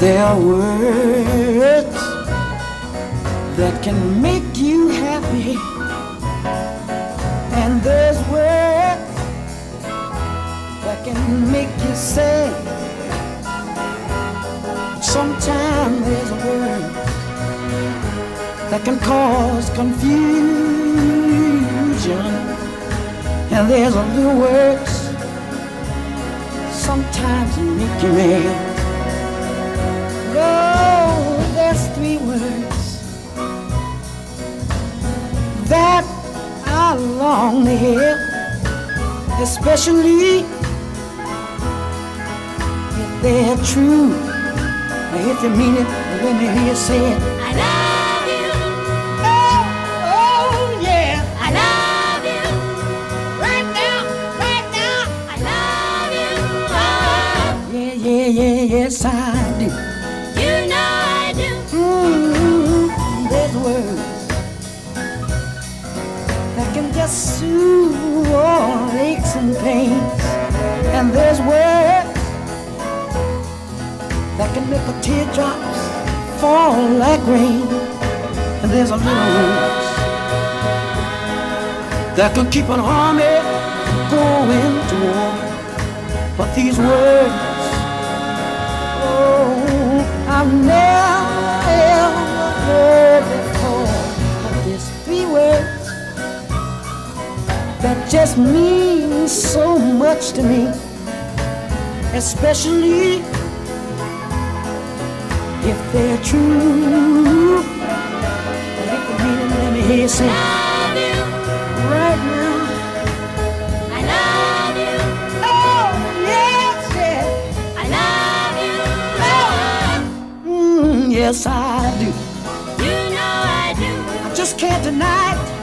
There are words that can make you happy, and there's words that can make you sad. Sometimes there's a word that can cause confusion, and there's other words sometimes make you mad. Oh, there's three words that I long to hear, especially if they're true. Now, if you mean it, let me hear you say it. I love you. Oh, oh yeah. I love you. Right now, right now. I love you. Oh. Yeah, yeah, yeah, yes I do. You know I do. There's words that can just soothe all aches and pains, and there's words that can make the teardrops fall like rain, and there's a little words that can keep an army going to war. But these words, oh, I've never ever heard before. But there's three words that just mean so much to me, especially if they're true. But if you mean it, let me hear you say, I love you. right now. I love you. Oh, yes, yes. I love you. Oh. Yes, I do. You know I do. I just can't deny it.